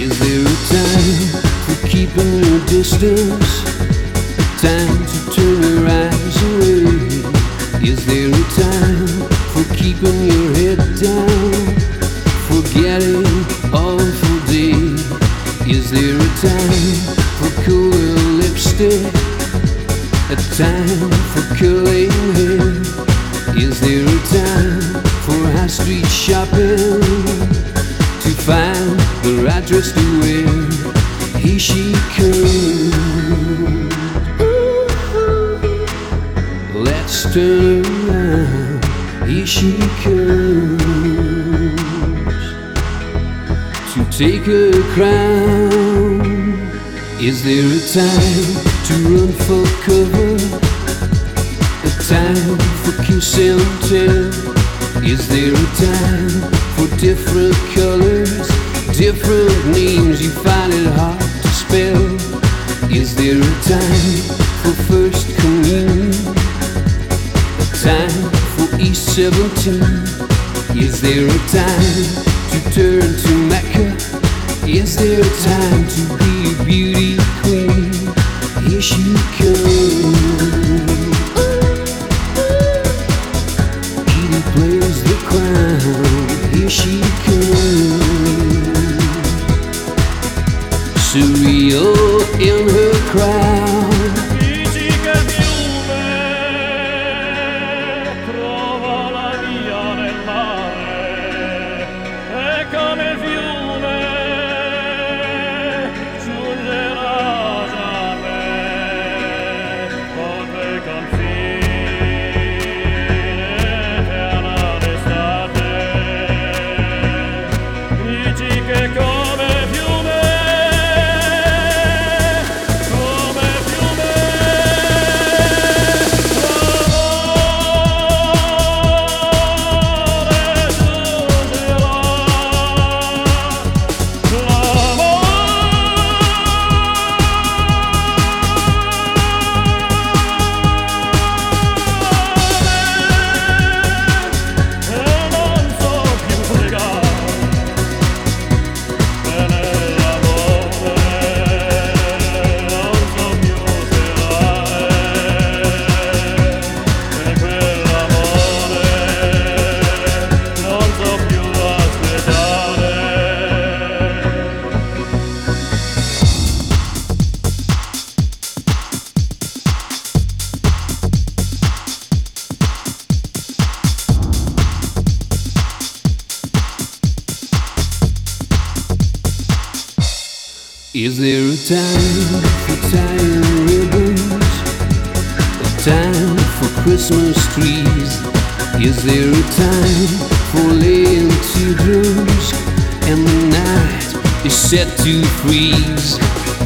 Is there a time for keeping your distance? A time to turn your eyes away? Is there a time for keeping your head down? Forgetting awful day? Is there a time for cooler lipstick? A time for curling hair? Is there a time for high street shopping? To find the right dress to wear? Here she comes. Let's turn around. Here she comes to take her crown. Is there a time to run for cover? A time for kiss and tell? Is there a time for different colors, different names you find it hard to spell? Is there a time for first communion? A time for East 17? Is there a time to turn to Mecca? Is there a time to be a beauty queen? Here she comes. Edie plays the crown. Here she comes. Surreal in her crown. Is there a time for tying ribbons? A time for Christmas trees? Is there a time for laying teardrops? And the night is set to freeze?